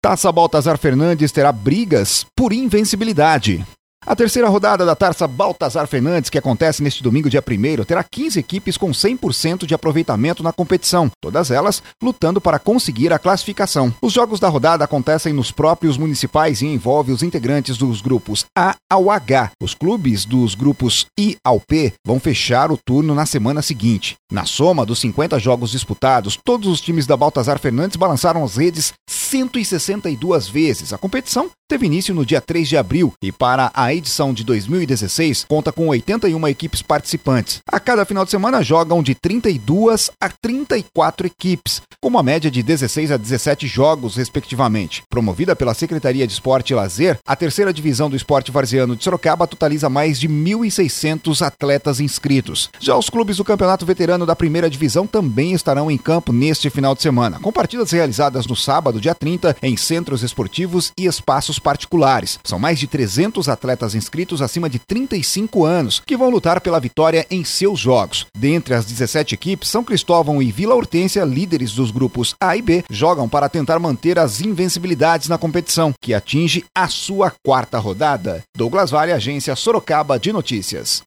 Taça Baltazar Fernandes terá brigas por invencibilidade. A terceira rodada da Taça Baltazar Fernandes, que acontece neste domingo, dia 1º, terá 15 equipes com 100% de aproveitamento na competição, todas elas lutando para conseguir a classificação. Os jogos da rodada acontecem nos próprios municipais e envolvem os integrantes dos grupos A ao H. Os clubes dos grupos I ao P vão fechar o turno na semana seguinte. Na soma dos 50 jogos disputados, todos os times da Baltazar Fernandes balançaram as redes 162 vezes. A competição teve início no dia 3 de abril e para a edição de 2016 conta com 81 equipes participantes. A cada final de semana jogam de 32 a 34 equipes, com uma média de 16 a 17 jogos, respectivamente. Promovida pela Secretaria de Esporte e Lazer, a terceira divisão do esporte varziano de Sorocaba totaliza mais de 1.600 atletas inscritos. Já os clubes do Campeonato Veterano da primeira divisão também estarão em campo neste final de semana, com partidas realizadas no sábado, dia 30, em centros esportivos e espaços particulares. São mais de 300 atletas inscritos acima de 35 anos, que vão lutar pela vitória em seus jogos. Dentre as 17 equipes, São Cristóvão e Vila Hortência, líderes dos grupos A e B, jogam para tentar manter as invencibilidades na competição, que atinge a sua 4ª rodada. Douglas Vale, Agência Sorocaba de Notícias.